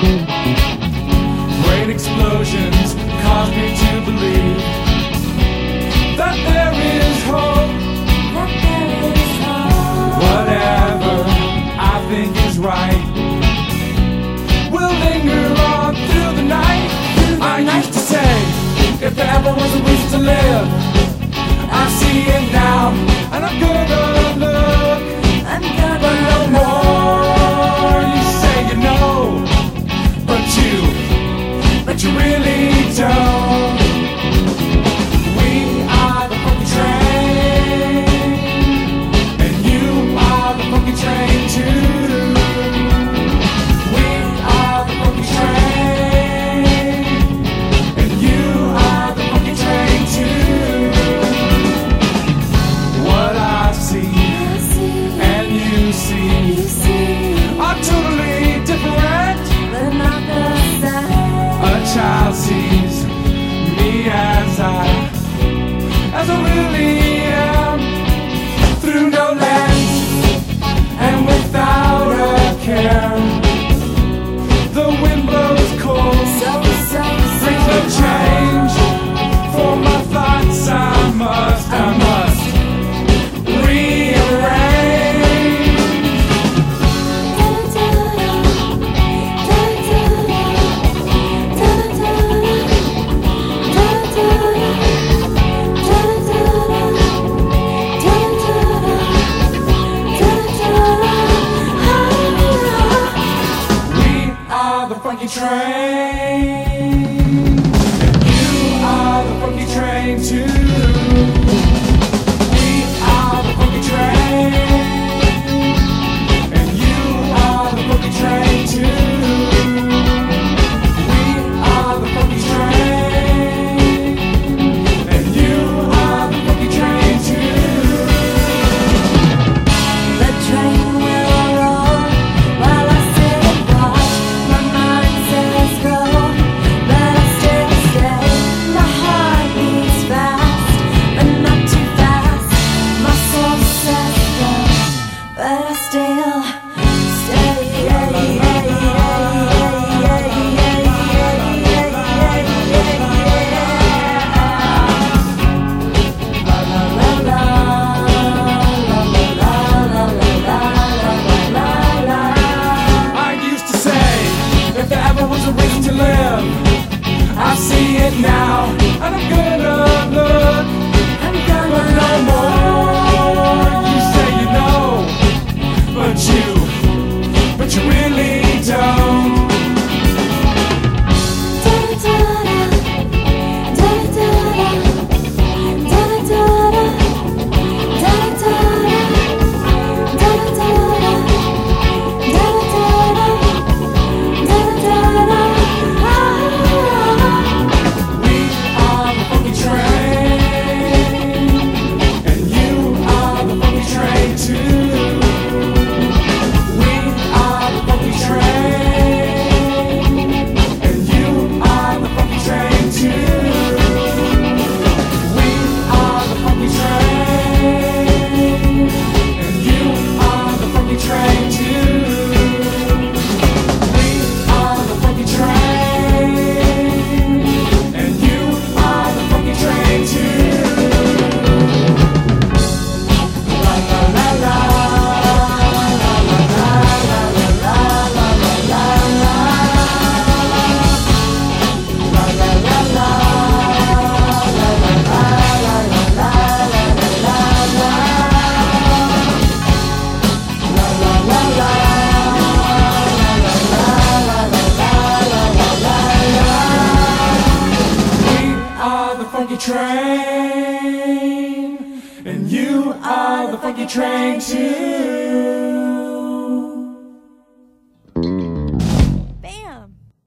Great explosions cause me to believe that there is hope. Whatever I think is right will linger on through the night. I used to say, if there ever was a reason to live, I see it now, and I'm gonna look. But no more. You say you know, but you really don't. We are the funky train, and you are the funky train too. We are the funky train, and you are the funky train too. What I see and you see are totally different. A child sees me as I really am, through no lens and without a care. The wind blows cold, brings no change. For my thoughts I must rearrange. Funky train, and you are the funky train too. We are the funky train, and you are the funky train too. We are the funky train, and you are the funky train too. The train will roll while I sit and watch. My mind says go, but I still stay. My heart beats fast, but not too fast. My soul says go, but I still stay. I used to say, if there ever was a reason to live, I see it now, and I'm gonna look. But no more. You say you know, but you really don't. We are the funky train, and you are the funky train too. We are the funky train, and you are the funky train too. We are the funky train, and you are the funky train too. We are the funky train, and you are the funky train too. La la la la. We are the funky train, and you are the funky train too.